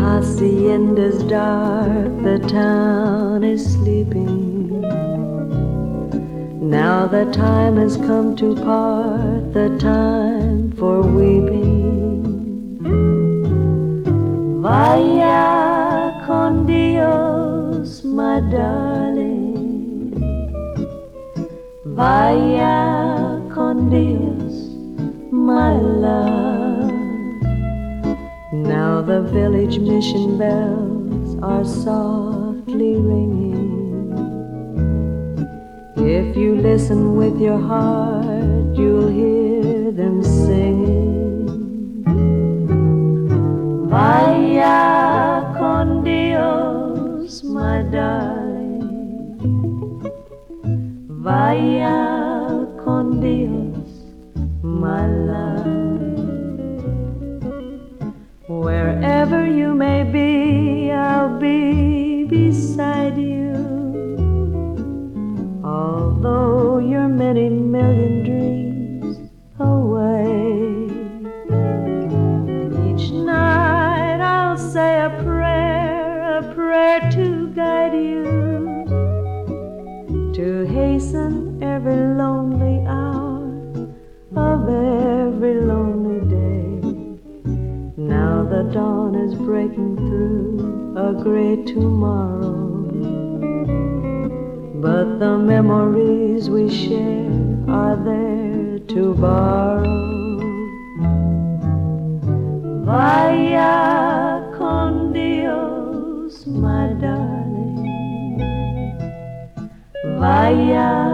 hacienda's dark, the town is sleeping. Now the time has come to part, the time for weeping. Vaya con Dios, my darling. Vaya con Dios, my love. Now the village mission bells are softly ringing. If you listen with your heart, you'll hear them singing. Vaya con Dios, my darling. Vaya con Dios, my love. Wherever you may be, I'll be beside you. Although you're many million dreams away, each night I'll say a prayer to guide you, to hasten every lonely hour of every lonely day. Now the dawn is breaking through a great tomorrow, but the memories we share are there to borrow. Vaya con Dios, my darling. Vaya